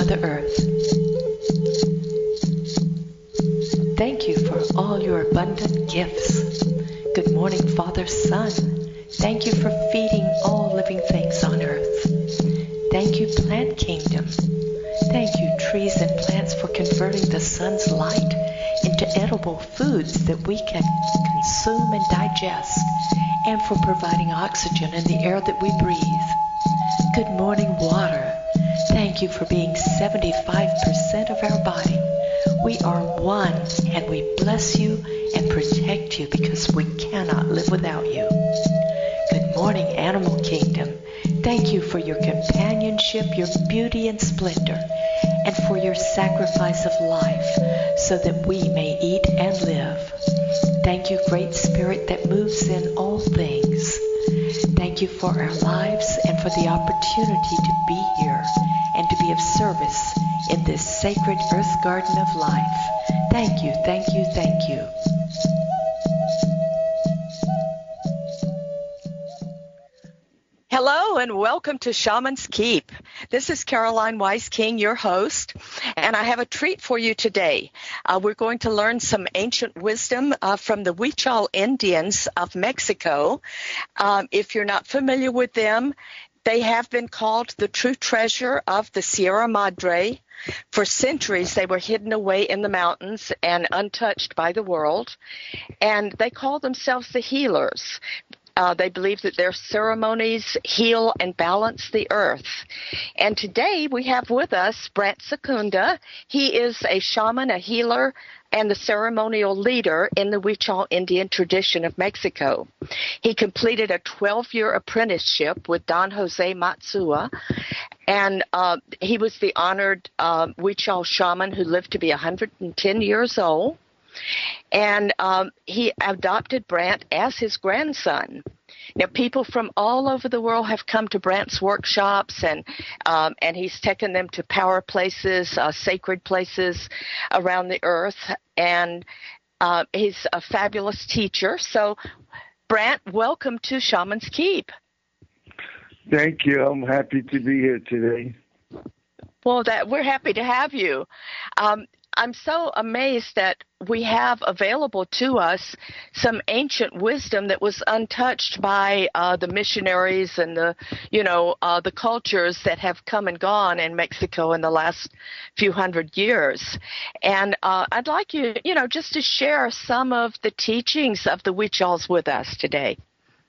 the earth. Thank you for all your abundant gifts. Good morning, Father, Son. Thank you for feeding all living things on earth. Thank you, Plant Kingdom. Thank you, trees and plants, for converting the sun's light into edible foods that we can consume and digest, and for providing oxygen in the air that we breathe. Good morning, water. Thank you for being 75% of our body. We are one, and we bless you and protect you because we cannot live without you. Good morning, Animal Kingdom. Thank you for your companionship, your beauty and splendor, and for your sacrifice of life so that we may eat and live. Thank you, Great Spirit that moves in all things. Thank you for our lives and for the opportunity to be here and to be of service in this sacred earth garden of life. Thank you, thank you, thank you. Hello and welcome to Shaman's Keep. This is Caroline Wise King, your host, and I have a treat for you today. We're going to learn some ancient wisdom from the Huichol Indians of Mexico. If you're not familiar with them, they have been called the true treasure of the Sierra Madre. For centuries, they were hidden away in the mountains and untouched by the world, and they call themselves the healers. They believe that their ceremonies heal and balance the earth. And today we have with us Brant Secunda. He is a shaman, a healer, and the ceremonial leader in the Huichol Indian tradition of Mexico. He completed a 12-year apprenticeship with Don Jose Matsua, and he was the honored Huichol shaman who lived to be 110 years old. And he adopted Brant as his grandson. Now, people from all over the world have come to Brant's workshops, and he's taken them to power places, sacred places around the earth, and he's a fabulous teacher. So, Brant, welcome to Shaman's Keep. Thank you. I'm happy to be here today. Well, we're happy to have you. I'm so amazed that we have available to us some ancient wisdom that was untouched by the missionaries and the cultures that have come and gone in Mexico in the last few hundred years. And I'd like you, just to share some of the teachings of the Huichols with us today.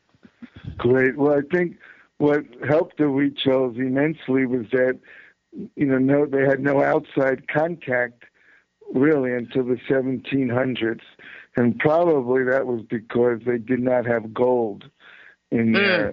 Great. Well, I think what helped the Huichols immensely was that, they had no outside contact really until the 1700s, and probably that was because they did not have gold in their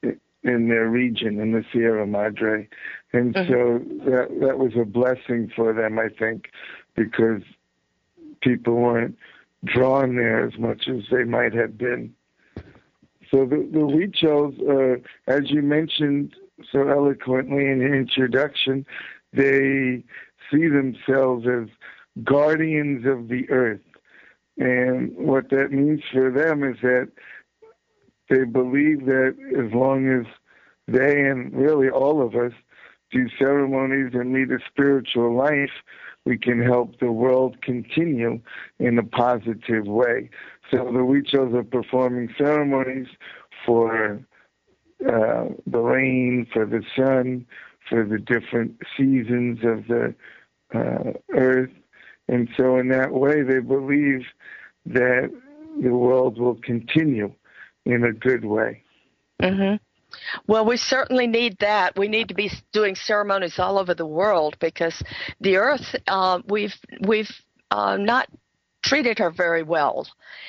region, in the Sierra Madre, and so that was a blessing for them, I think, because people weren't drawn there as much as they might have been. So the Huichols, as you mentioned so eloquently in the introduction, they see themselves as guardians of the earth. And what that means for them is that they believe that as long as they, and really all of us, do ceremonies and lead a spiritual life, we can help the world continue in a positive way. So the Huichols are performing ceremonies for the rain, for the sun, for the different seasons of the earth. And so in that way, they believe that the world will continue in a good way. Mm-hmm. Well, we certainly need that. We need to be doing ceremonies all over the world because the earth, we've not treated her very well.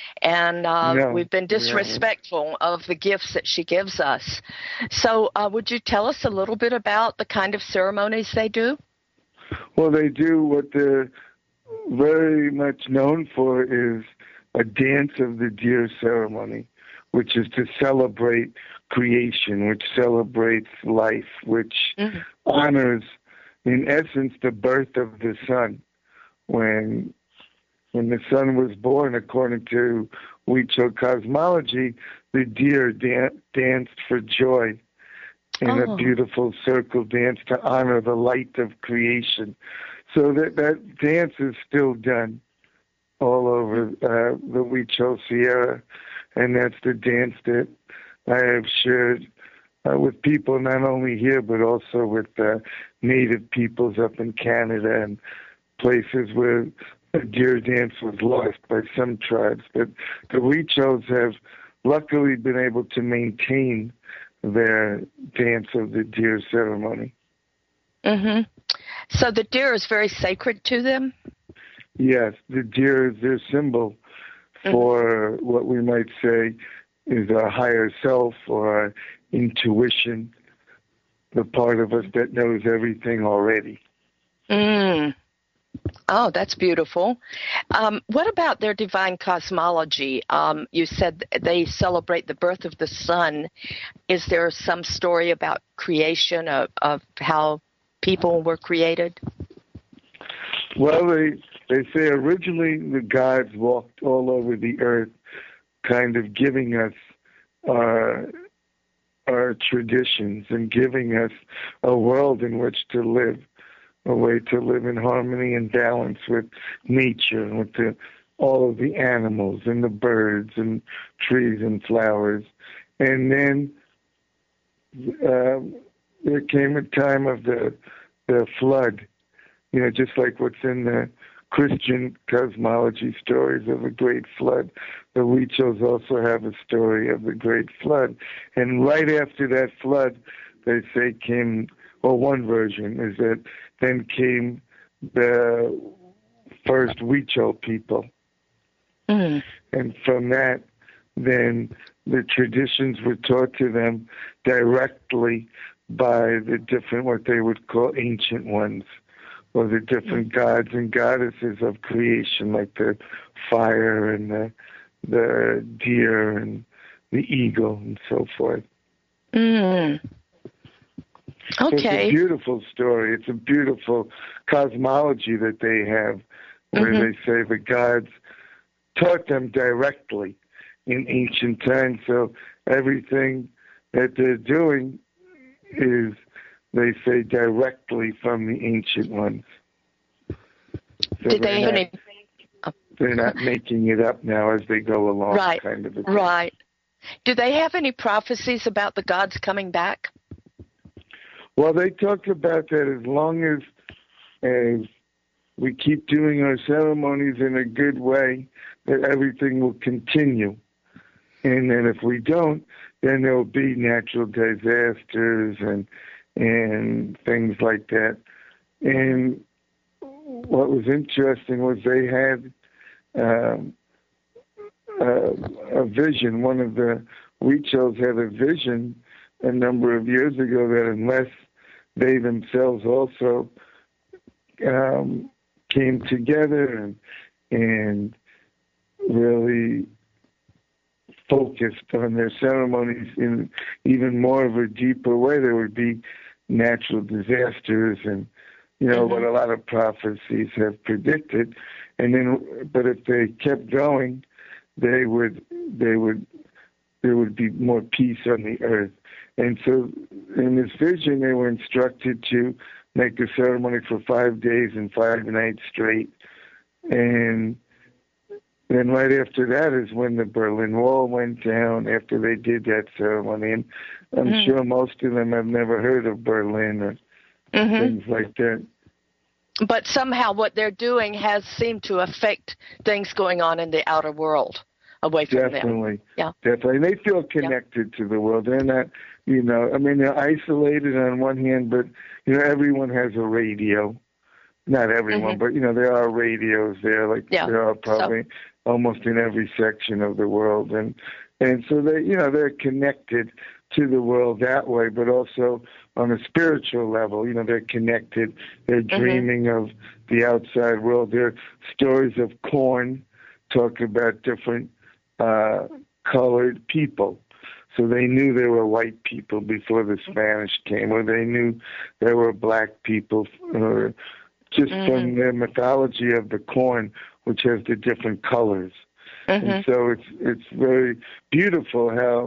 And we've been disrespectful of the gifts that she gives us. So would you tell us a little bit about the kind of ceremonies they do? Well, they do what they're very much known for is a dance of the deer ceremony, which is to celebrate creation, which celebrates life, which honors, in essence, the birth of the sun. When the sun was born, according to Huichol cosmology, the deer danced for joy. in a beautiful circle dance to honor the light of creation. So that dance is still done all over the Huichol Sierra, and that's the dance that I have shared with people not only here but also with native peoples up in Canada and places where the deer dance was lost by some tribes. But the Huichols have luckily been able to maintain their dance of the deer ceremony. Mm-hmm. So the deer is very sacred to them? Yes, the deer is their symbol for what we might say is our higher self or our intuition, the part of us that knows everything already. Mm. Oh, that's beautiful. What about their divine cosmology? You said they celebrate the birth of the sun. Is there some story about creation of how people were created? Well, they say originally the gods walked all over the earth, kind of giving us our traditions and giving us a world in which to live, a way to live in harmony and balance with nature and with all of the animals and the birds and trees and flowers. And then there came a time of the flood, just like what's in the Christian cosmology stories of the Great Flood. The Huichols also have a story of the Great Flood. And right after that flood, they say came, or one version is that then came the first Huichol people. Mm. And from that, then the traditions were taught to them directly by the different, what they would call ancient ones, or the different gods and goddesses of creation, like the fire and the deer and the eagle and so forth. Mm. Okay. So it's a beautiful story. It's a beautiful cosmology that they have, where they say the gods taught them directly in ancient times. So everything that they're doing is, they say, directly from the ancient ones. So Did they have any? They're not making it up now as they go along, Right. kind of a thing. Right. Do they have any prophecies about the gods coming back? Well, they talk about that as long as we keep doing our ceremonies in a good way, that everything will continue. And then if we don't, then there will be natural disasters and things like that. And what was interesting was they had a vision. One of the Huichols had a vision a number of years ago that unless they themselves also came together and really focused on their ceremonies in even more of a deeper way, there would be natural disasters and what a lot of prophecies have predicted. And then, but if they kept going, there would be more peace on the earth. And so in this vision, they were instructed to make a ceremony for 5 days and 5 nights straight. And then right after that is when the Berlin Wall went down, after they did that ceremony. And I'm sure most of them have never heard of Berlin or things like that. But somehow what they're doing has seemed to affect things going on in the outer world away from them. Yeah. Definitely. They feel connected to the world. They're not, they're isolated on one hand, but, everyone has a radio. Not everyone, but, there are radios there. Like there are probably almost in every section of the world. And so they, they're connected to the world that way, but also on a spiritual level, they're connected. They're dreaming of the outside world. There are stories of corn talk about different colored people. So they knew there were white people before the Spanish came, or they knew there were black people, or just from their mythology of the corn, which has the different colors. And so it's very beautiful how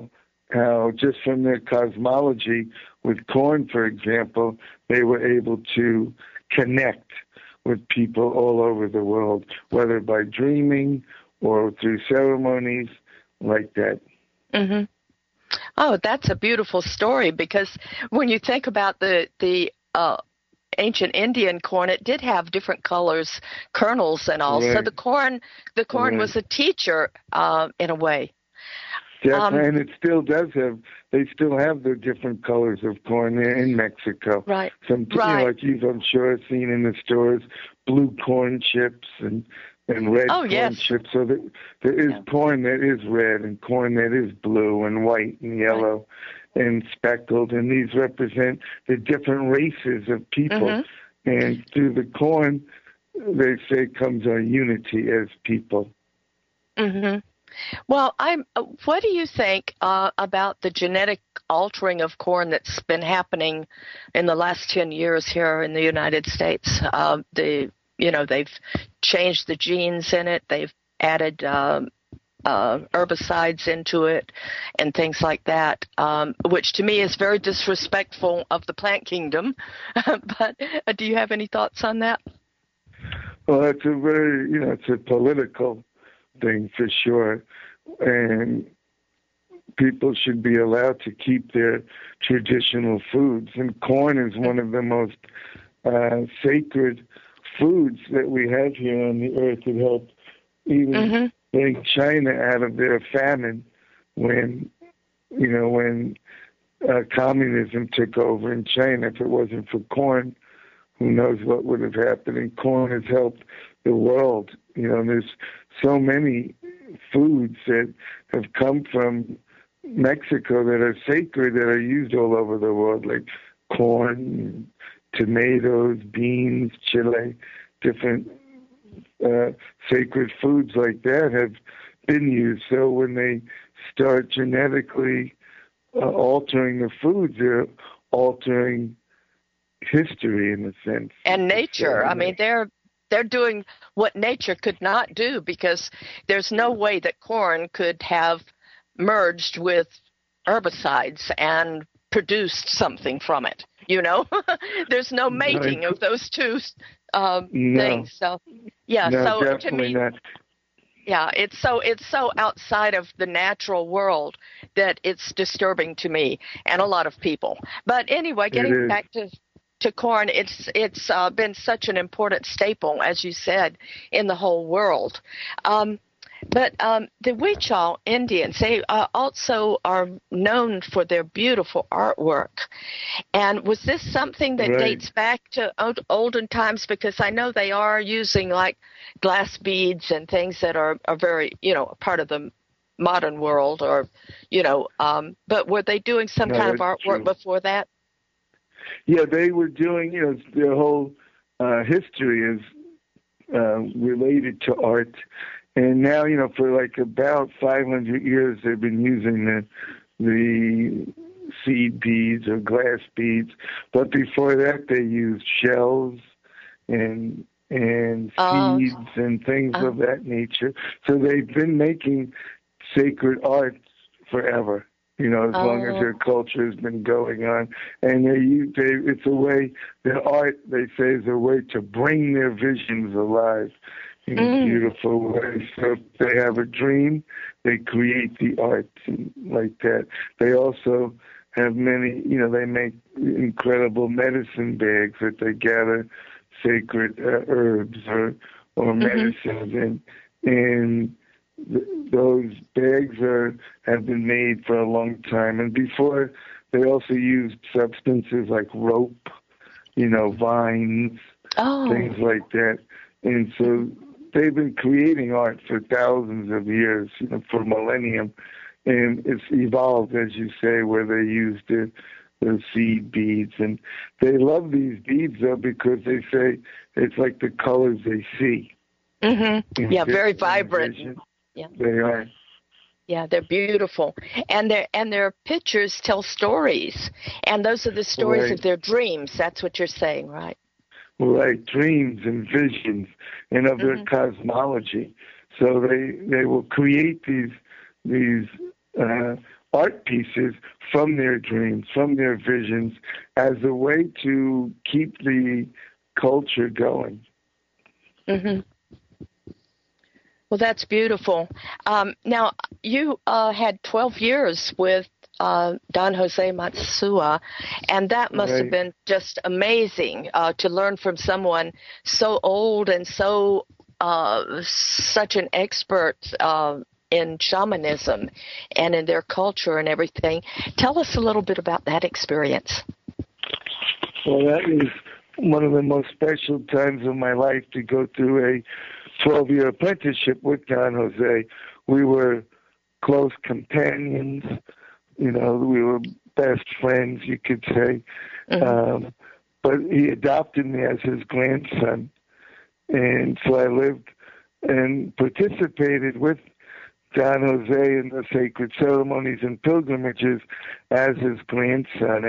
how just from their cosmology with corn, for example, they were able to connect with people all over the world, whether by dreaming or through ceremonies like that. Mm-hmm. Oh, that's a beautiful story, because when you think about the ancient Indian corn, it did have different colors, kernels and all. Right. So the corn Right. was a teacher in a way. Definitely, and it still does have. They still have the different colors of corn there in Mexico. Right. Some, Right. like you've, I'm sure, seen in the stores, blue corn chips and red corn yes. chips. So there is corn that is red and corn that is blue and white and yellow and speckled, and these represent the different races of people. And through the corn, they say, comes our unity as people. Mm-hmm. Well, what do you think about the genetic altering of corn that's been happening in the last 10 years here in the United States? They've changed the genes in it. They've added herbicides into it and things like that, which to me is very disrespectful of the plant kingdom. But do you have any thoughts on that? Well, it's a very, it's a political thing for sure, and people should be allowed to keep their traditional foods, and corn is one of the most sacred foods that we have here on the earth. It helped even bring China out of their famine when communism took over in China. If it wasn't for corn, who knows what would have happened. And corn has helped the world. There's so many foods that have come from Mexico that are sacred, that are used all over the world, like corn, tomatoes, beans, chili, different sacred foods like that have been used. So when they start genetically altering the foods, they're altering history in a sense. And nature. I mean, they're doing what nature could not do, because there's no way that corn could have merged with herbicides and produced something from it. There's no mating of those two things. So, yeah. No, so definitely to me, not. Yeah, it's so outside of the natural world that it's disturbing to me and a lot of people. But anyway, getting back to corn, it's been such an important staple, as you said, in the whole world. But the Huichol Indians, they also are known for their beautiful artwork. And was this something that dates back to olden times? Because I know they are using like glass beads and things that are very, part of the modern world, or, but were they doing some kind of artwork before that? Yeah, they were doing, their whole history is related to art. And now, for like about 500 years, they've been using the seed beads or glass beads. But before that, they used shells and seeds and things of that nature. So they've been making sacred art forever, as long as their culture has been going on. And it's a way, their art, they say, is a way to bring their visions alive in a beautiful way. So if they have a dream, they create the art like that. They also have many, they make incredible medicine bags that they gather sacred herbs or medicines and those bags have been made for a long time. And before, they also used substances like rope, vines, things like that. And so they've been creating art for thousands of years, for millennium. And it's evolved, as you say, where they used those seed beads. And they love these beads, though, because they say it's like the colors they see. Mm-hmm. Yeah, very vibrant. Yeah. They are. Yeah, they're beautiful. And their pictures tell stories. And those are the stories of their dreams. That's what you're saying, right? Right, dreams and visions and of their cosmology. So they will create these art pieces from their dreams, from their visions, as a way to keep the culture going. Mm-hmm. Well, that's beautiful. Now, you had 12 years with Don Jose Matsua, and that must have been just amazing to learn from someone so old and so such an expert in shamanism and in their culture and everything. Tell us a little bit about that experience. Well, that was one of the most special times of my life, to go through a 12-year apprenticeship with Don Jose. We were close companions. We were best friends, you could say. Mm-hmm. But he adopted me as his grandson. And so I lived and participated with Don Jose in the sacred ceremonies and pilgrimages as his grandson,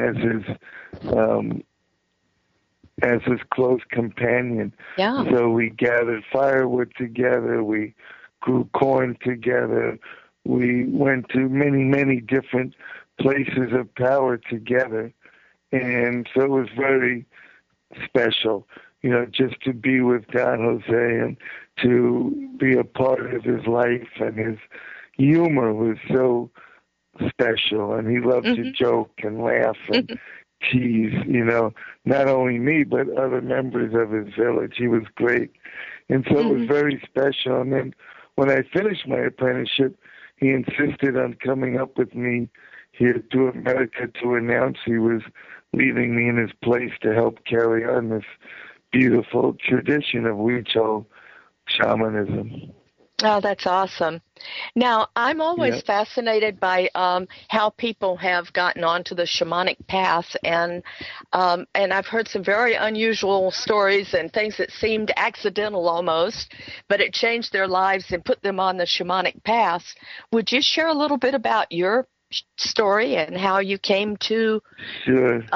as his close companion. Yeah. So we gathered firewood together. We grew corn together. We went to many, many different places of power together. And so it was very special, just to be with Don Jose and to be a part of his life. And his humor was so special. And he loved to joke and laugh and tease, not only me, but other members of his village. He was great. And so it was very special. And then when I finished my apprenticeship, he insisted on coming up with me here to America to announce he was leaving me in his place to help carry on this beautiful tradition of Huichol shamanism. Oh, that's awesome. Now, I'm always fascinated by how people have gotten onto the shamanic path, and I've heard some very unusual stories and things that seemed accidental almost, but it changed their lives and put them on the shamanic path. Would you share a little bit about your story and how you came to Don?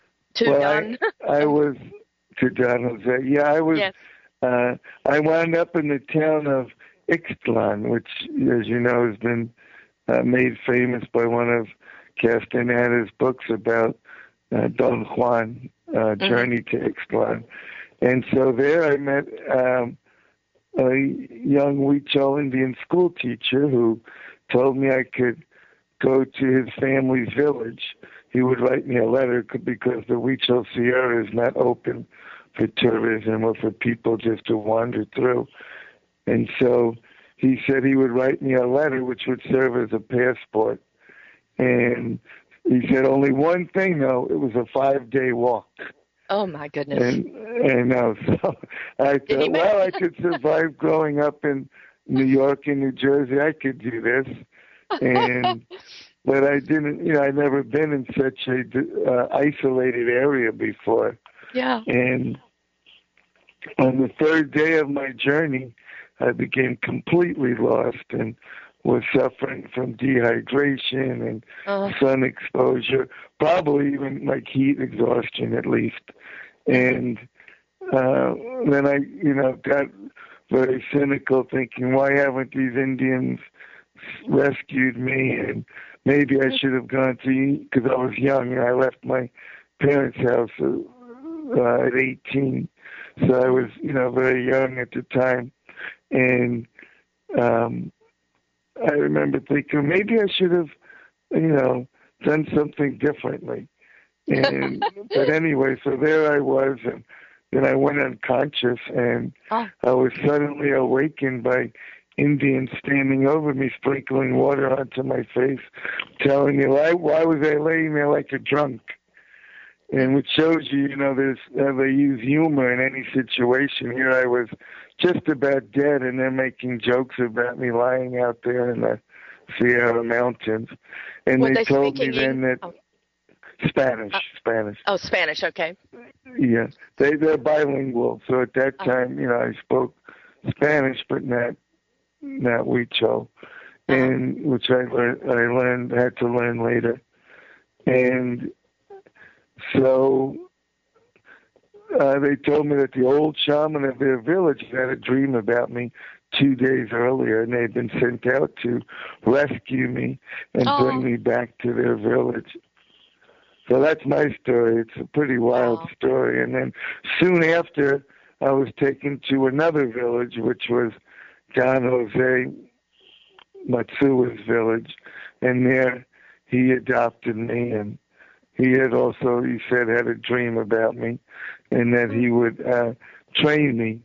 I was to Don Jose. Yeah, I was. Yes. I wound up in the town of Ixtlan, which, as you know, has been made famous by one of Castaneta's books about Don Juan, Journey to Ixtlan. And so there I met a young Huichol Indian school teacher who told me I could go to his family's village. He would write me a letter because the Huichol Sierra is not open for tourism or for people just to wander through. And so he said he would write me a letter which would serve as a passport. And he said only one thing, though, it was a 5-day walk. Oh, my goodness. And so I thought, well, I could survive growing up in New York and New Jersey. I could do this. But I didn't, I'd never been in such a isolated area before. Yeah. And on the 3rd day of my journey, I became completely lost and was suffering from dehydration and sun exposure, probably even like heat exhaustion at least. And then I, got very cynical, thinking, why haven't these Indians rescued me? And maybe I should have gone to, because I was young and I left my parents' house at 18. So I was, very young at the time. And I remember thinking, maybe I should have, done something differently. And but anyway, so there I was, and then I went unconscious, and I was suddenly awakened by Indians standing over me, sprinkling water onto my face, telling me, why was I laying there like a drunk? And which shows you, there's they use humor in any situation. Here I was just about dead, and they're making jokes about me lying out there in the Sierra Mountains. And they told me then that Spanish. Oh, Spanish, okay. Yeah, they're bilingual. So at that time, I spoke Spanish, but not Huichol, and which I had to learn later. And so they told me that the old shaman of their village had a dream about me 2 days earlier, and they'd been sent out to rescue me and bring me back to their village. So that's my story. It's a pretty wild story. And then soon after, I was taken to another village, which was Don Jose Matsua's village, and there he adopted me, and he had also, he said, had a dream about me, and that he would train me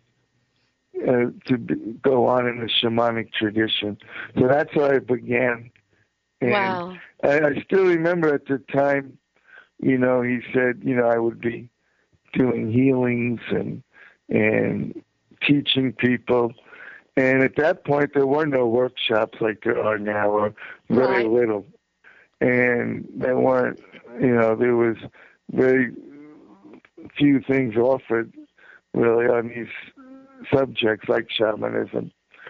to go on in the shamanic tradition. So that's how I began. And wow. I still remember at the time, you know, he said, you know, I would be doing healings and teaching people. And at that point, there were no workshops like there are now, or very little. And there weren't, you know, there was very few things offered really on these subjects like shamanism.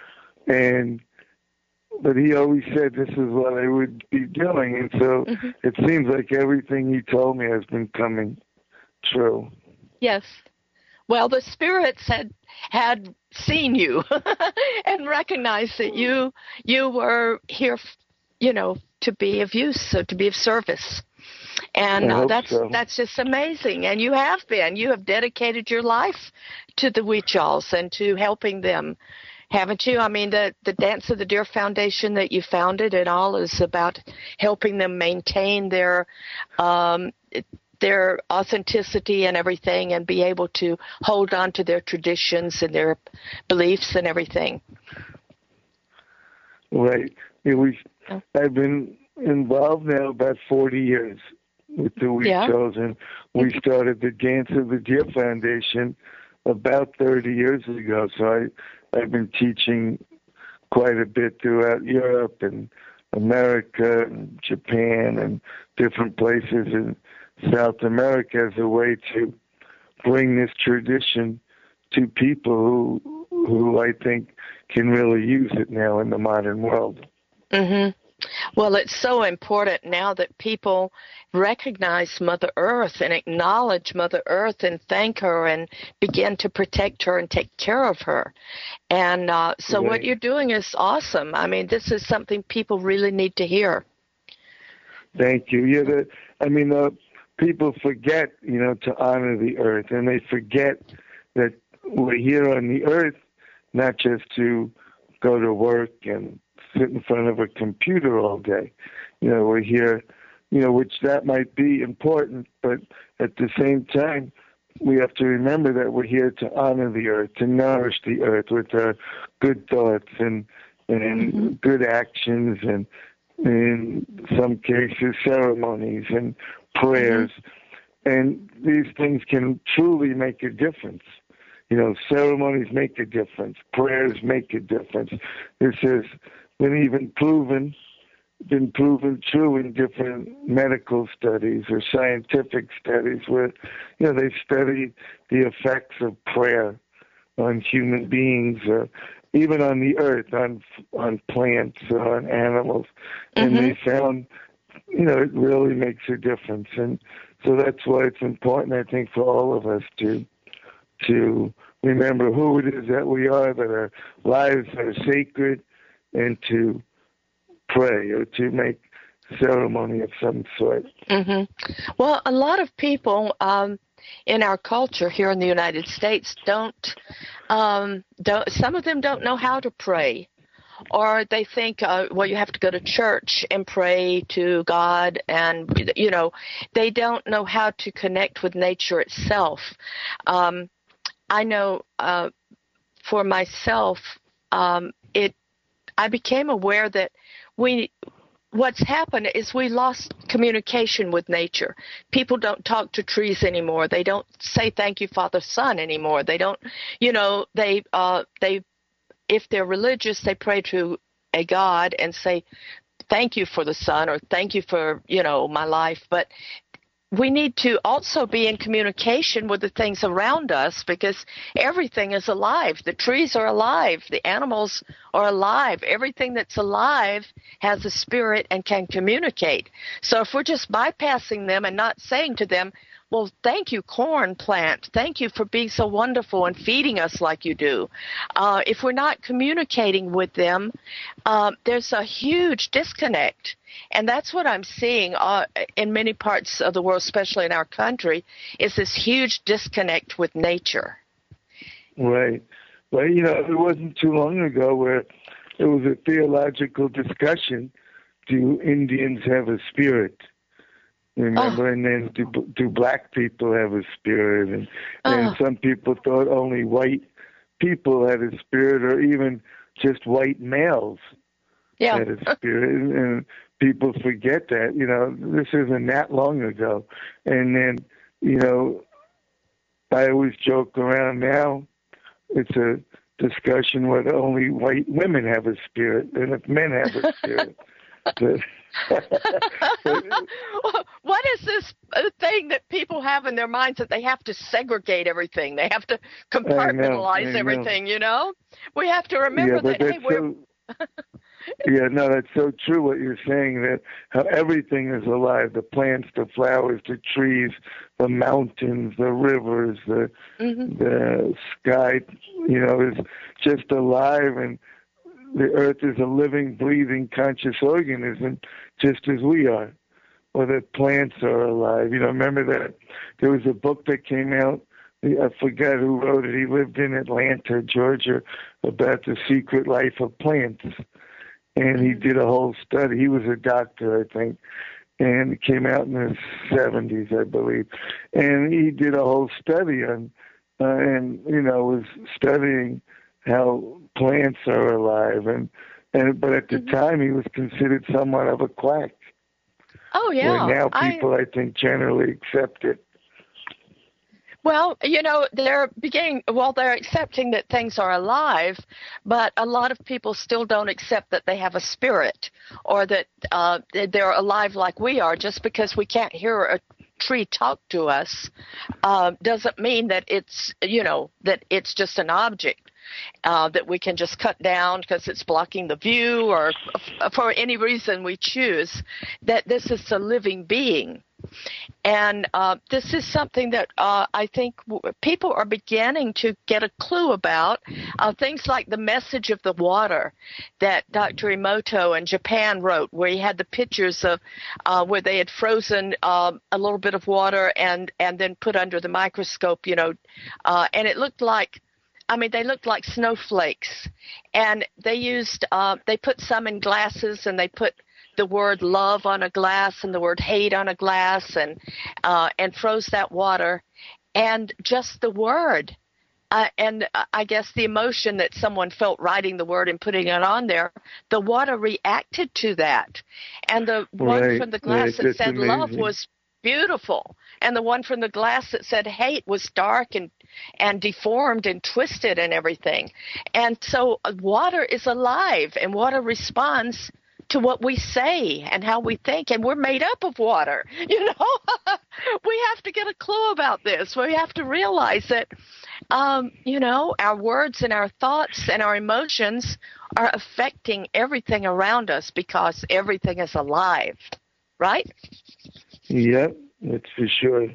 But he always said this is what I would be doing. And so it seems like everything he told me has been coming true. Yes. Well, the spirits had seen you and recognized that you were here, you know, to be of use, so to be of service. And that's just amazing. And you have been. You have dedicated your life to the Huichols and to helping them, haven't you? I mean, the Dance of the Deer Foundation that you founded and all is about helping them maintain their authenticity and everything, and be able to hold on to their traditions and their beliefs and everything. Right. I've been involved now about 40 years with the Huichols, and we started the Dance of the Deer Foundation about 30 years ago. So I've been teaching quite a bit throughout Europe and America and Japan and different places in South America as a way to bring this tradition to people who I think can really use it now in the modern world. Mm-hmm. Well, it's so important now that people recognize Mother Earth and acknowledge Mother Earth and thank her and begin to protect her and take care of her. And so what you're doing is awesome. I mean, this is something people really need to hear. Thank you. Yeah, people forget, you know, to honor the earth, and they forget that we're here on the earth not just to go to work and sit in front of a computer all day. You know, we're here, you know, which that might be important, but at the same time, we have to remember that we're here to honor the earth, to nourish the earth with our good thoughts and good actions, and in some cases ceremonies and prayers. And these things can truly make a difference. You know, ceremonies make a difference. Prayers make a difference. This has been even proven true in different medical studies or scientific studies where, you know, they studied the effects of prayer on human beings or even on the earth, on plants or on animals. And they found, you know, it really makes a difference. And so that's why it's important, I think, for all of us to remember who it is that we are, that our lives are sacred, and to pray or to make ceremony of some sort. Well, a lot of people in our culture here in the United States don't some of them don't know how to pray, or they think, well, you have to go to church and pray to God, and, you know, they don't know how to connect with nature itself. I know for myself, I became aware that what's happened is we lost communication with nature. People don't talk to trees anymore. They don't say thank you, Father, Son anymore. They don't, you know, they if they're religious, they pray to a God and say thank you for the sun or thank you for, you know, my life. But we need to also be in communication with the things around us, because everything is alive. The trees are alive. The animals are alive. Everything that's alive has a spirit and can communicate. So if we're just bypassing them and not saying to them, well, thank you, corn plant. Thank you for being so wonderful and feeding us like you do. If we're not communicating with them, there's a huge disconnect. And that's what I'm seeing in many parts of the world, especially in our country, is this huge disconnect with nature. Right. Well, it wasn't too long ago where there was a theological discussion, do Indians have a spirit? Remember, and then do black people have a spirit? And some people thought only white people had a spirit, or even just white males had a spirit. And people forget that, this isn't that long ago. And then, I always joke around now, it's a discussion whether only white women have a spirit and if men have a spirit. What is this thing that people have in their minds that they have to segregate everything? They have to compartmentalize everything, We have to remember that, hey, we're... Yeah, no, that's so true what you're saying, that how everything is alive, the plants, the flowers, the trees, the mountains, the rivers, the sky, is just alive, and the earth is a living, breathing, conscious organism, just as we are, or that plants are alive. Remember that there was a book that came out, I forget who wrote it, he lived in Atlanta, Georgia, about the secret life of plants. And he did a whole study. He was a doctor, I think, and it came out in the 70s, I believe. And he did a whole study on, was studying how plants are alive. But at the time, he was considered somewhat of a quack. Oh, yeah. Where now people, I think, generally accept it. Well, they're accepting that things are alive, but a lot of people still don't accept that they have a spirit, or that they're alive like we are. Just because we can't hear a tree talk to us doesn't mean that it's, that it's just an object that we can just cut down because it's blocking the view, or for any reason we choose, that this is a living being. And this is something that I think people are beginning to get a clue about. Things like the message of the water that Dr. Emoto in Japan wrote, where he had the pictures of where they had frozen a little bit of water and then put under the microscope, and it looked like, they looked like snowflakes. And they put some in glasses, and they put the word love on a glass and the word hate on a glass, and froze that water, and just the word, and I guess the emotion that someone felt writing the word and putting it on there, the water reacted to that, and the one from the glass that said amazing. Love was beautiful, and the one from the glass that said hate was dark and deformed and twisted and everything. And so water is alive, and water responds to what we say and how we think, and we're made up of water. We have to get a clue about this. We have to realize that, our words and our thoughts and our emotions are affecting everything around us because everything is alive, right? Yep, that's for sure.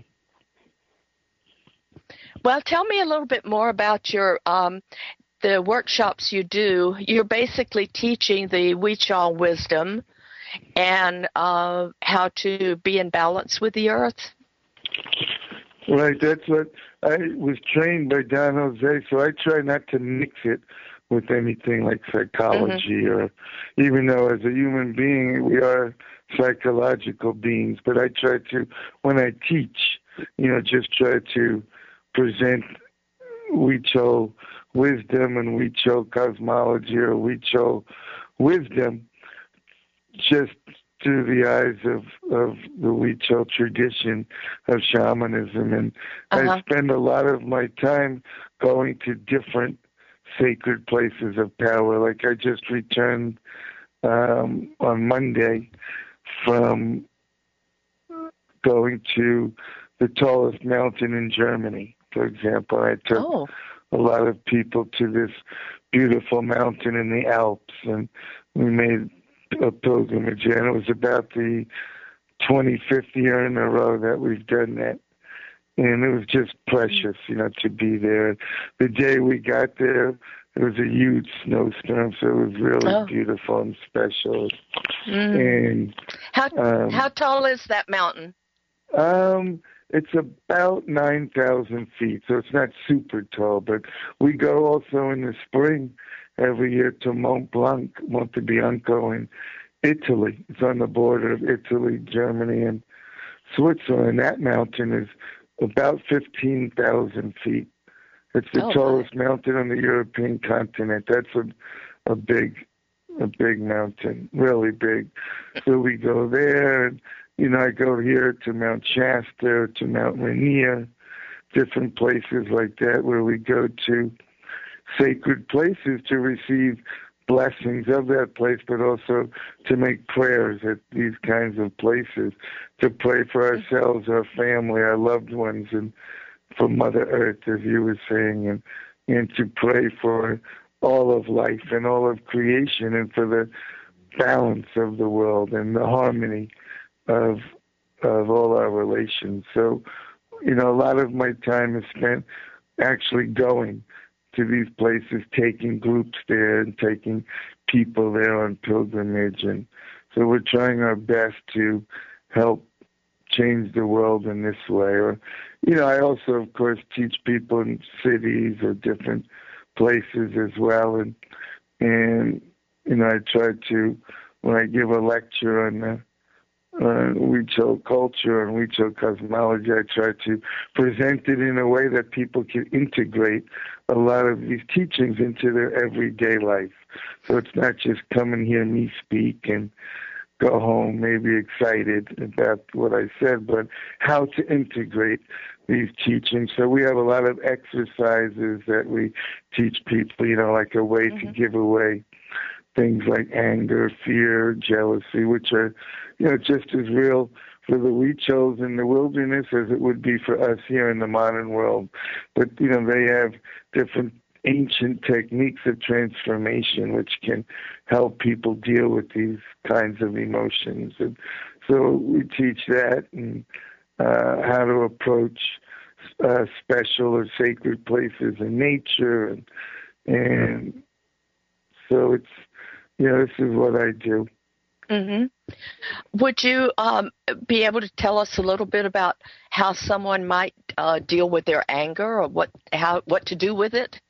Well, tell me a little bit more about your the workshops you do. You're basically teaching the Huichol wisdom and how to be in balance with the earth. Right, that's what I was trained by Don Jose, so I try not to mix it with anything like psychology, or even though as a human being we are psychological beings, but I try to, when I teach, just try to present Huichol wisdom and Huichol cosmology, or Huichol wisdom, just through the eyes of the Huichol tradition of shamanism. And I spend a lot of my time going to different sacred places of power. Like I just returned on Monday from going to the tallest mountain in Germany, for example. I took a lot of people to this beautiful mountain in the Alps, and we made a pilgrimage, and it was about the 25th year in a row that we've done that. And it was just precious, to be there. The day we got there, it was a huge snowstorm, so it was really beautiful and special. And how tall is that mountain? It's about 9,000 feet, so it's not super tall. But we go also in the spring every year to Monte Bianco in Italy. It's on the border of Italy, Germany, and Switzerland. That mountain is about 15,000 feet. It's the tallest mountain on the European continent. That's a big mountain, really big. So we go there, and I go here to Mount Shasta, to Mount Rainier, different places like that where we go to sacred places to receive blessings of that place, but also to make prayers at these kinds of places, to pray for ourselves, our family, our loved ones, and for Mother Earth, as you were saying, and to pray for all of life and all of creation and for the balance of the world and the harmony of all our relations. So, a lot of my time is spent actually going to these places, taking groups there and taking people there on pilgrimage. And so we're trying our best to help change the world in this way. Or, I also, of course, teach people in cities or different places as well. And I try to, when I give a lecture on the Huichol culture and Huichol cosmology, I try to present it in a way that people can integrate a lot of these teachings into their everyday life. So it's not just come and hear me speak and go home maybe excited about what I said, but how to integrate these teachings. So we have a lot of exercises that we teach people, like a way to give away things like anger, fear, jealousy, which are, just as real for the Huichols in the wilderness as it would be for us here in the modern world. But, they have different ancient techniques of transformation which can help people deal with these kinds of emotions. And so we teach that and how to approach special or sacred places in nature. And so it's, this is what I do. Mm-hmm. Would you be able to tell us a little bit about how someone might deal with their anger, or what to do with it?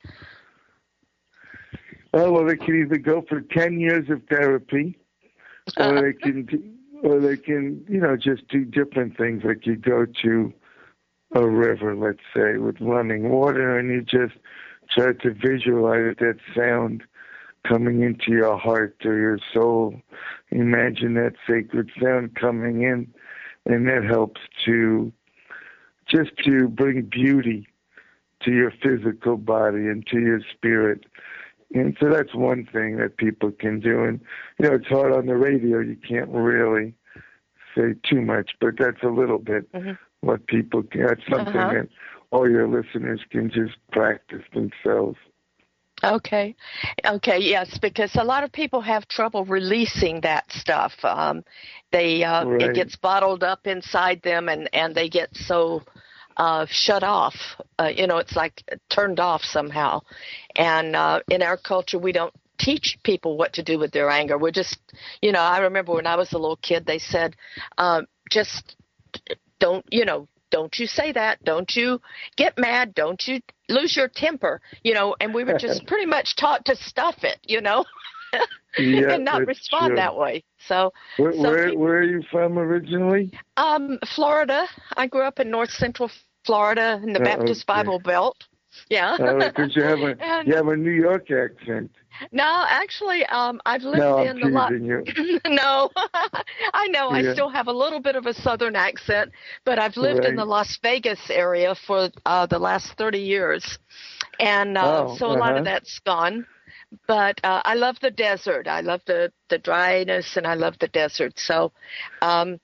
Oh, well, they can either go for 10 years of therapy, or they can, just do different things. Like you go to a river, let's say, with running water, and you just try to visualize that sound coming into your heart or your soul. Imagine that sacred sound coming in, and that helps to bring beauty to your physical body and to your spirit. And so that's one thing that people can do. And, it's hard on the radio. You can't really say too much, but that's a little bit what people can. That's something that all your listeners can just practice themselves. Okay, yes, because a lot of people have trouble releasing that stuff. It gets bottled up inside them, and they get so shut off. It's like turned off somehow. And in our culture, we don't teach people what to do with their anger. We're just, I remember when I was a little kid, they said, just don't you say that. Don't you get mad. Don't you lose your temper, and we were just pretty much taught to stuff it, and not respond that way. So where are you from originally? Florida. I grew up in North Central Florida in the Baptist Bible Belt. Yeah. Because you have a New York accent. No, actually, I've lived in the lot. No, I know. Yeah. I still have a little bit of a Southern accent, but I've lived in the Las Vegas area for the last 30 years, and so a lot of that's gone. But I love the desert. I love the dryness, and I love the desert. So,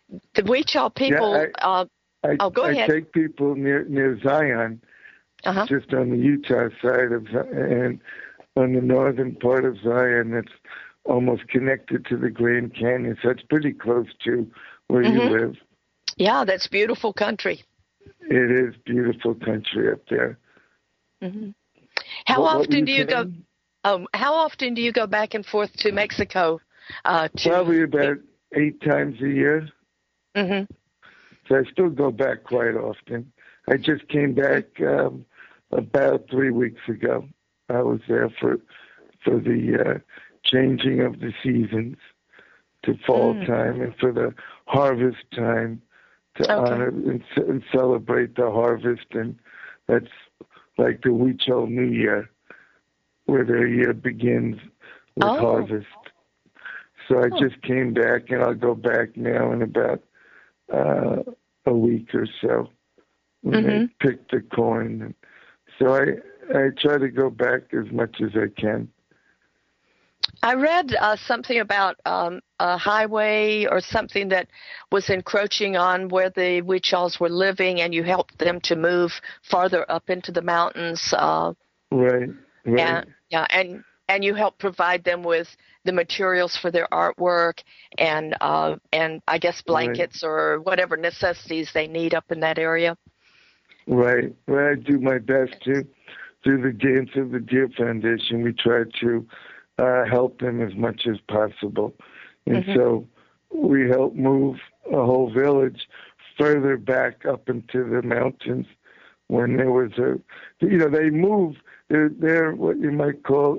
The Weechal people. Go ahead. I take people near Zion, just on the Utah side and on the northern part of Zion. That's almost connected to the Grand Canyon, so it's pretty close to where you live. Yeah, that's beautiful country. It is beautiful country up there. Mm-hmm. How often do you go? How often do you go back and forth to Mexico? Probably about 8 times a year. Mm-hmm. So I still go back quite often. I just came back about 3 weeks ago. I was there for the changing of the seasons to fall time and for the harvest time to honor and celebrate the harvest. And that's like the Weechal New Year, where their year begins with harvest. So I just came back, and I'll go back now in about a week or so when they pick the corn. And so I try to go back as much as I can. I read something about a highway or something that was encroaching on where the Weechals were living, and you helped them to move farther up into the mountains. Right. And you helped provide them with the materials for their artwork and I guess blankets or whatever necessities they need up in that area. Right. Well, I do my best to. Through the Dance of the Deer Foundation, we try to help them as much as possible. And so we help move a whole village further back up into the mountains when there was they move, they're what you might call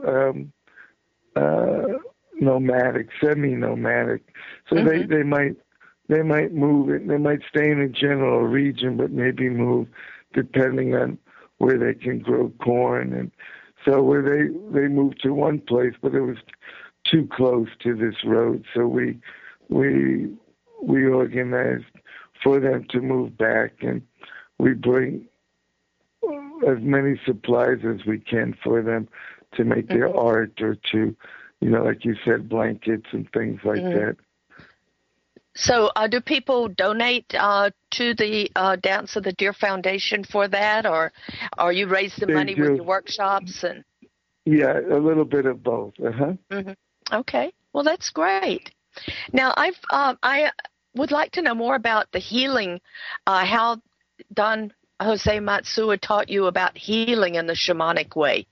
nomadic, semi-nomadic. So they might move it, they might stay in a general region, but maybe move depending on where they can grow corn. And so where they moved to one place, but it was too close to this road. So we organized for them to move back, and we bring as many supplies as we can for them to make their art or to, like you said, blankets and things like that. So do people donate to the Dance of the Deer Foundation for that, or you raise the money with your workshops? And yeah, a little bit of both. Okay, well, that's great. Now, I would like to know more about the healing, how Don Jose Matsua taught you about healing in the shamanic way.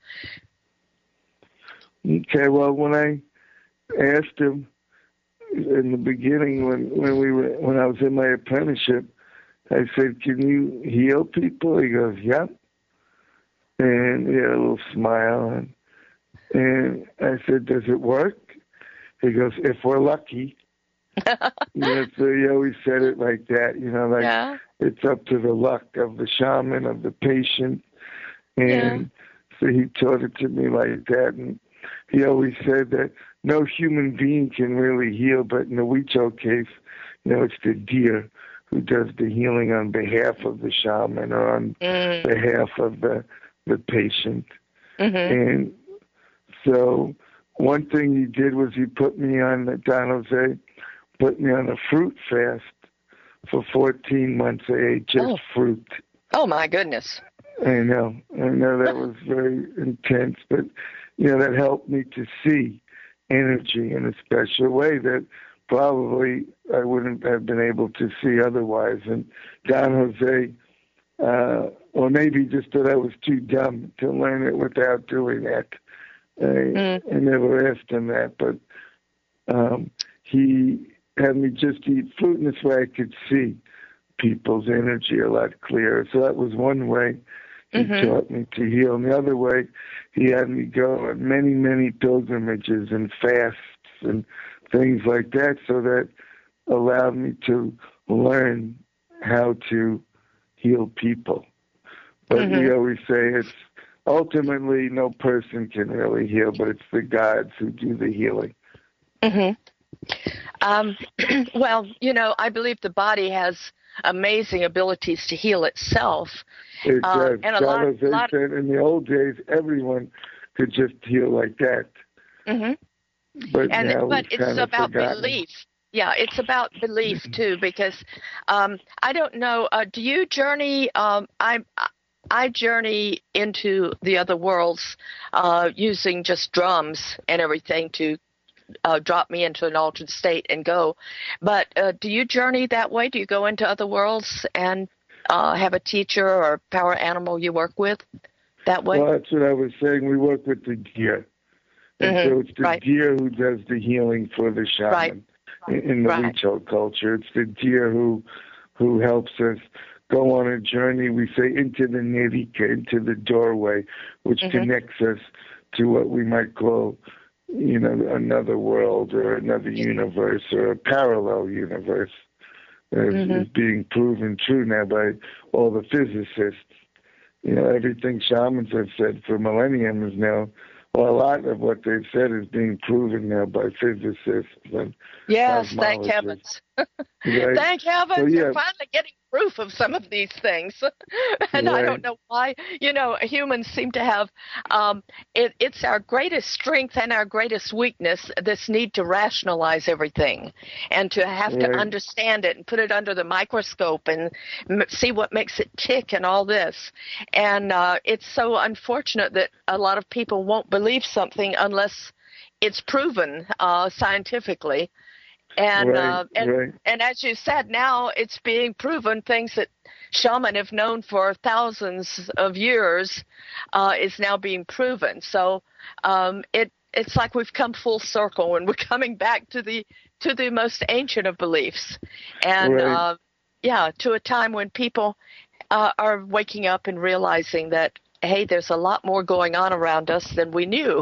Okay, well, when I asked him in the beginning, when I was in my apprenticeship, I said, "Can you heal people?" He goes, "Yep." And he had a little smile, and I said, "Does it work?" He goes, "If we're lucky." So he always said it like that, it's up to the luck of the shaman, of the patient. And so he taught it to me like that. And he always said that no human being can really heal, but in the Weechal case, it's the deer who does the healing on behalf of the shaman or on behalf of the patient. And so one thing he did was he put me on, Don Jose put me on a fruit fast for 14 months. I ate just fruit. Oh, my goodness. I know that was very intense, but, that helped me to see energy in a special way that probably I wouldn't have been able to see otherwise. And Don Jose, or maybe just that I was too dumb to learn it without doing that. I never asked him that, but he had me just eat fruit, and this way I could see people's energy a lot clearer. So that was one way he taught me to heal. And the other way, he had me go on many, many pilgrimages and fasts and things like that, so that allowed me to learn how to heal people. But we always say it's ultimately no person can really heal, but it's the gods who do the healing. Well, I believe the body has amazing abilities to heal itself. It does. And a lot said in the old days, everyone could just heal like that. But now it's about belief. Yeah, it's about belief too, because I don't know. Do you journey? I journey into the other worlds using just drums and everything to drop me into an altered state and go. But do you journey that way? Do you go into other worlds and have a teacher or power animal you work with that way? Well, that's what I was saying. We work with the deer. And so it's the deer who does the healing for the shaman in the Huichol culture. It's the deer who helps us go on a journey, we say, into the Nerika, into the doorway, which connects us to what we might call, another world or another universe or a parallel universe. Is being proven true now by all the physicists. Everything shamans have said for millennium is now, well, a lot of what they've said is being proven now by physicists. And yes, thank heavens. Right? Thank heavens, we're finally getting proof of some of these things. And I don't know why. Humans seem to have, it's our greatest strength and our greatest weakness, this need to rationalize everything and to have to understand it and put it under the microscope and see what makes it tick and all this. And it's so unfortunate that a lot of people won't believe something unless it's proven scientifically. And and as you said, now it's being proven. Things that shaman have known for thousands of years is now being proven. So it's like we've come full circle, and we're coming back to the most ancient of beliefs, and to a time when people are waking up and realizing that, hey, there's a lot more going on around us than we knew.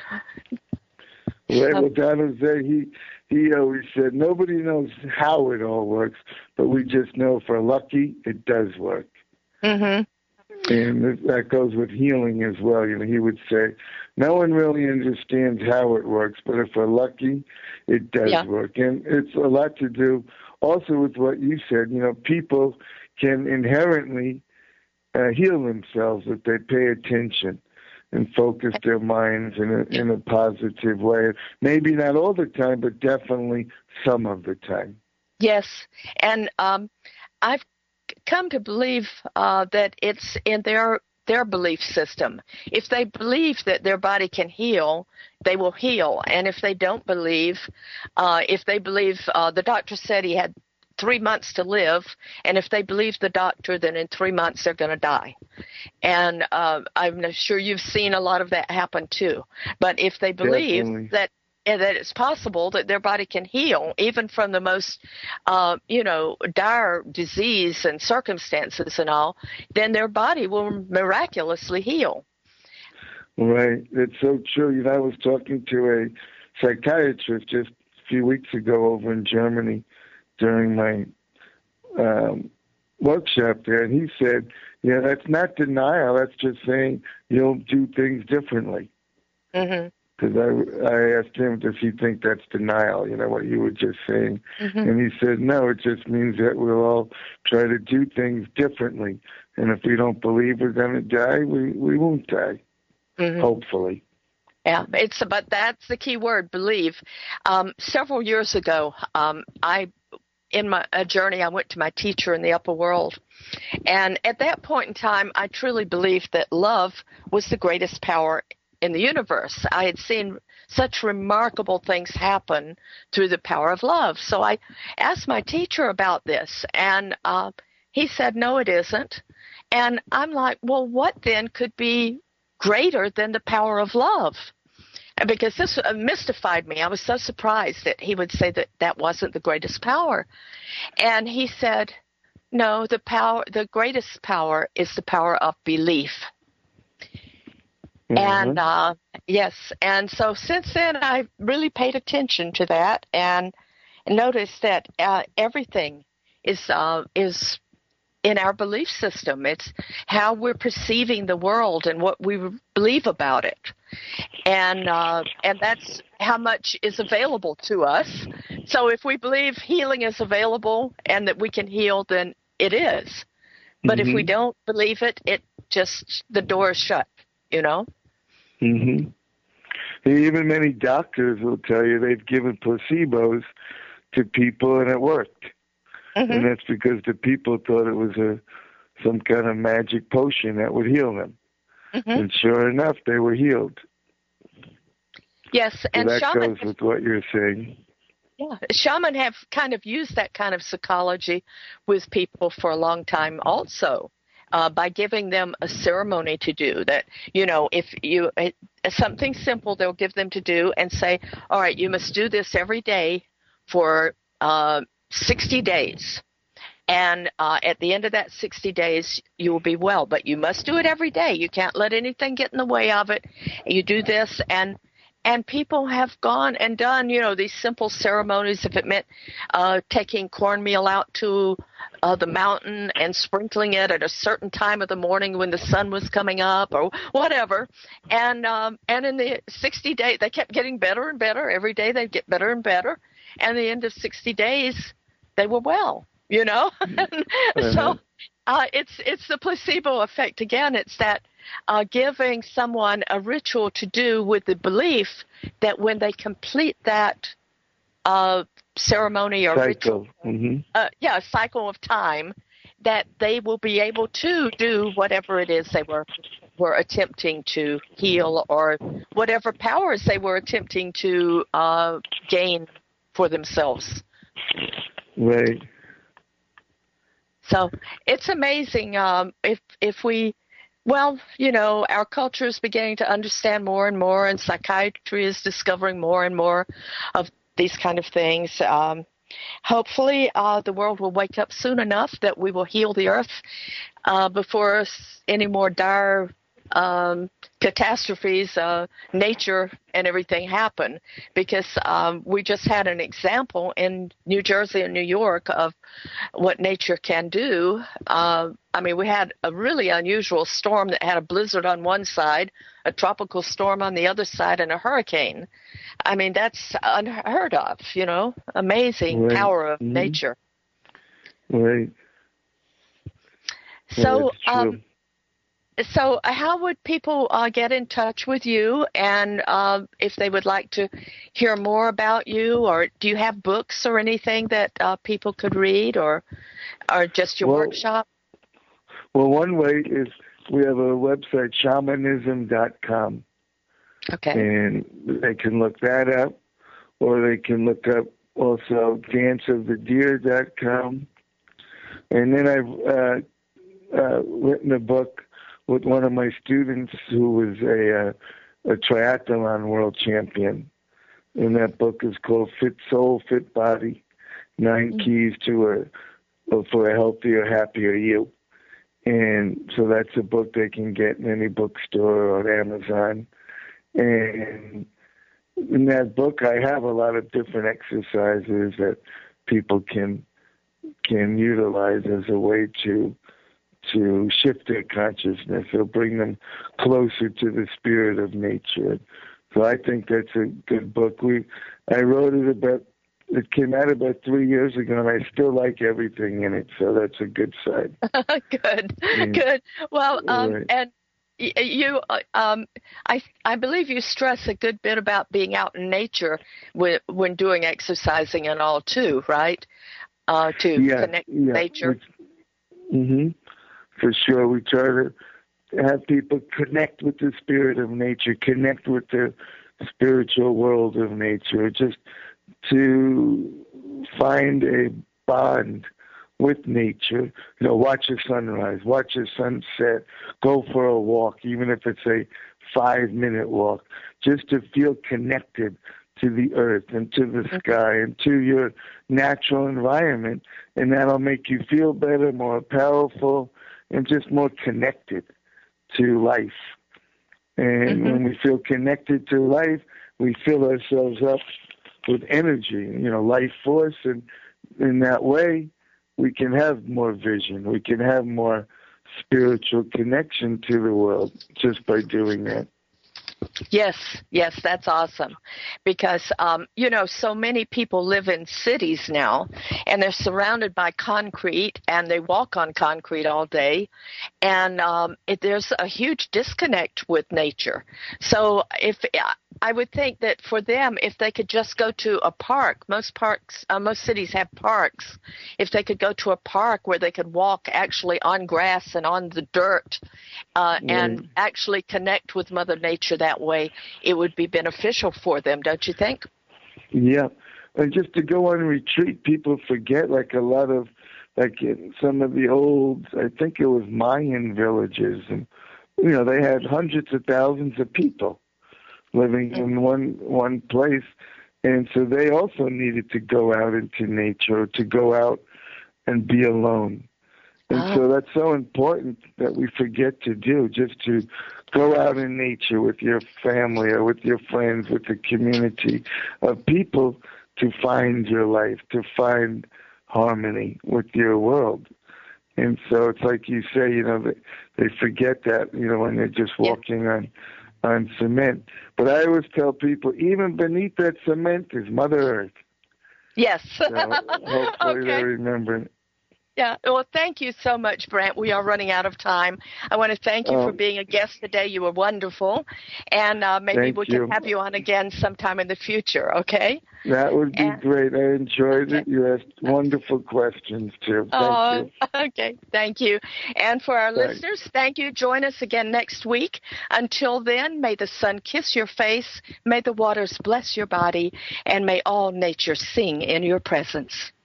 Right. Well, Don Jose, he always said, nobody knows how it all works, but we just know if we're lucky, it does work. And that goes with healing as well. He would say, no one really understands how it works, but if we're lucky, it does work. And it's a lot to do also with what you said. People can inherently heal themselves if they pay attention and focus their minds in a positive way. Maybe not all the time, but definitely some of the time. Yes, and I've come to believe that it's in their belief system. If they believe that their body can heal, they will heal. And if they don't believe, the doctor said he had 3 months to live, and if they believe the doctor, then in 3 months they're going to die. And I'm sure you've seen a lot of that happen too. But if they believe that it's possible that their body can heal, even from the most, dire disease and circumstances and all, then their body will miraculously heal. Right. It's so true. I was talking to a psychiatrist just a few weeks ago over in Germany during my workshop there, and he said, that's not denial. That's just saying you'll do things differently. Because I asked him, does he think that's denial, what you were just saying? And he said, no, it just means that we'll all try to do things differently. And if we don't believe we're going to die, we won't die, hopefully. Yeah, but that's the key word, believe. Several years ago, in my journey, I went to my teacher in the upper world. And at that point in time, I truly believed that love was the greatest power in the universe. I had seen such remarkable things happen through the power of love. So I asked my teacher about this, and he said, no, it isn't. And I'm like, well, what then could be greater than the power of love? Because this mystified me. I was so surprised that he would say that that wasn't the greatest power. And he said, no, the greatest power is the power of belief. And yes, and so since then I've really paid attention to that and noticed that everything is in our belief system. It's how we're perceiving the world and what we believe about it, and that's how much is available to us. So if we believe healing is available and that we can heal, then it is. But if we don't believe it, the door is shut. Even many doctors will tell you they've given placebos to people, and it worked. Mm-hmm. And that's because the people thought it was some kind of magic potion that would heal them. Mm-hmm. And sure enough, they were healed. Yes, so and that shaman goes with what you're saying. Yeah, shaman have kind of used that kind of psychology with people for a long time also, by giving them a ceremony to do that, if you, something simple they'll give them to do and say, all right, you must do this every day for 60 days. And at the end of that 60 days, you will be well. But you must do it every day. You can't let anything get in the way of it. You do this, and people have gone and done, these simple ceremonies. If it meant taking cornmeal out to the mountain and sprinkling it at a certain time of the morning when the sun was coming up or whatever. And in the 60 days, they kept getting better and better. Every day they'd get better and better. And at the end of 60 days, they were well, Mm-hmm. So it's the placebo effect again. It's that giving someone a ritual to do with the belief that when they complete that ceremony or cycle. ritual, cycle of time, that they will be able to do whatever it is they were attempting to heal, or whatever powers they were attempting to gain for themselves. Right. So it's amazing if we, our culture is beginning to understand more and more, and psychiatry is discovering more and more of these kind of things. Hopefully, the world will wake up soon enough that we will heal the earth before any more dire catastrophes, nature and everything happen, because we just had an example in New Jersey and New York of what nature can do. We had a really unusual storm that had a blizzard on one side, a tropical storm on the other side, and a hurricane. That's unheard of, amazing right. power of Mm-hmm. nature. Right. So, true. So how would people get in touch with you, and if they would like to hear more about you, or do you have books or anything that people could read, or just your workshop? Well, one way is we have a website, shamanism.com. Okay. And they can look that up, or they can look up also danceofthedeer.com. And then I've written a book with one of my students who was a triathlon world champion. And that book is called Fit Soul, Fit Body, 9 Keys for a Healthier, Happier You. And so that's a book they can get in any bookstore or on Amazon. And in that book, I have a lot of different exercises that people can utilize as a way to shift their consciousness or bring them closer to the spirit of nature. So I think that's a good book. I wrote it came out about 3 years ago, and I still like everything in it, so that's a good side. Good. Well, right. And you, I believe you stress a good bit about being out in nature when doing exercising and all too, right? To connect with nature. Mm-hmm. For sure. We try to have people connect with the spirit of nature, connect with the spiritual world of nature, just to find a bond with nature. Watch a sunrise, watch a sunset, go for a walk, even if it's a 5-minute walk, just to feel connected to the earth and to the sky and to your natural environment. And that'll make you feel better, more powerful, and just more connected to life. And when we feel connected to life, we fill ourselves up with energy, life force. And in that way, we can have more vision. We can have more spiritual connection to the world just by doing that. Yes, that's awesome. Because, so many people live in cities now, and they're surrounded by concrete, and they walk on concrete all day, and there's a huge disconnect with nature. So if I would think that for them, if they could just go to a park, most cities have parks. If they could go to a park where they could walk actually on grass and on the dirt, and actually connect with Mother Nature that way, it would be beneficial for them, don't you think? Yeah. And just to go on retreat, people forget, like a lot of, like in some of the old, I think it was Mayan villages, and they had hundreds of thousands of people living in one place, and so they also needed to go out into nature, to go out and be alone. And so that's so important that we forget to do, just to go out in nature with your family or with your friends, with the community of people, to find your life, to find harmony with your world. And so it's like you say, they forget that, when they're just walking on cement. But I always tell people, even beneath that cement is Mother Earth. Yes. So hopefully they remember it. Yeah. Well, thank you so much, Brant. We are running out of time. I want to thank you for being a guest today. You were wonderful. And maybe we can have you on again sometime in the future, okay? That would be great. I enjoyed it. You asked wonderful questions, too. Thank you. Okay. Thank you. And for our listeners, thank you. Join us again next week. Until then, may the sun kiss your face, may the waters bless your body, and may all nature sing in your presence.